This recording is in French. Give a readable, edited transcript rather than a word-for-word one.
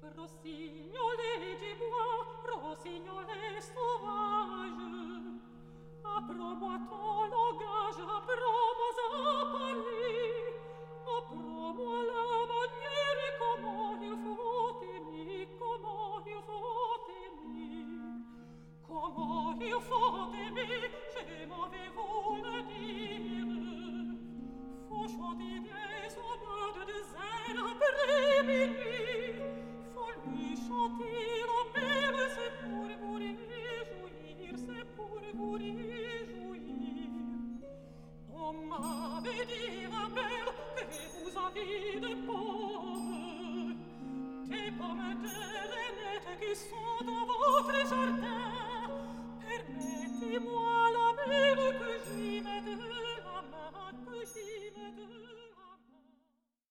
Rossignol du bois, rossignol sauvage, apprends-moi ton langage, apprends-moi à parler, apprends-moi la manière et comment il faut aimer, comment il faut aimer, comment il faut aimer, je m'en vais vous le dire. Faut chanter des odes de zèle après minuit, faut lui chanter la belle, c'est pour vous réjouir, c'est pour vous réjouir. On m'avait dit, la belle, que vous avez des pommes de rainettes qui sont dans votre jardin.